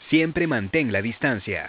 Siempre mantén la distancia.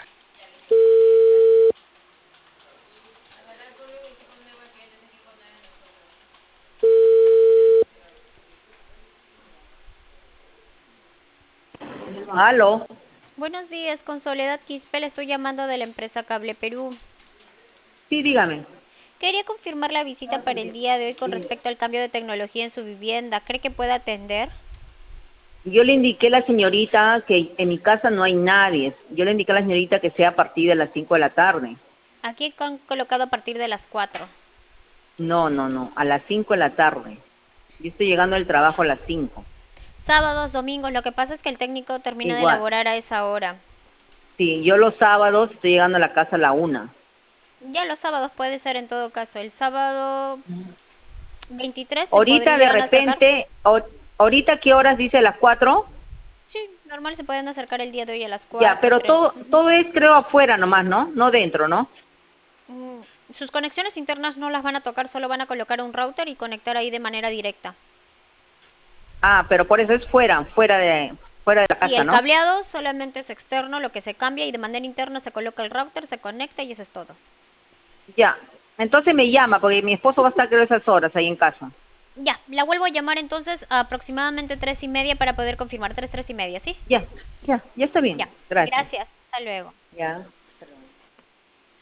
Aló, Buenos días, con Soledad Quispe, le estoy llamando de la empresa Cable Perú. sí, dígame. Quería confirmar la visita para el día de hoy con respecto al cambio de tecnología en su vivienda. ¿Cree que pueda atender? Yo le indiqué a la señorita que en mi casa no hay nadie. Yo le indiqué a la señorita que sea a partir de las 5 de la tarde. Aquí han colocado a partir de las 4. No, no, no, a las 5 de la tarde. Yo estoy llegando al trabajo a las 5. Sábados, domingos, lo que pasa es que el técnico termina de Igual. elaborar a esa hora. Sí, yo los sábados estoy llegando a la casa a la 1. Ya los sábados puede ser en todo caso. El sábado 23 se Ahorita de podrían acercar. repente, ahorita ¿qué horas dice las 4? Sí, normal se pueden acercar el día de hoy a las Ya, 4, pero 3. todo es creo afuera nomás, ¿no? No dentro, ¿no? Sus conexiones internas no las van a tocar, solo van a colocar un router y conectar ahí de manera directa. Ah, pero por eso es fuera de la Sí, casa, el ¿no? cableado solamente es externo, lo que se cambia y de manera interna se coloca el router, se conecta y eso es todo. Ya. Entonces me llama porque mi esposo va a estar creo esas horas ahí en casa. Ya, la vuelvo a llamar entonces a aproximadamente 3:30 para poder confirmar. 3, 3:30, ¿sí? Ya, ya está bien. Ya, Gracias. gracias. Hasta luego. Ya.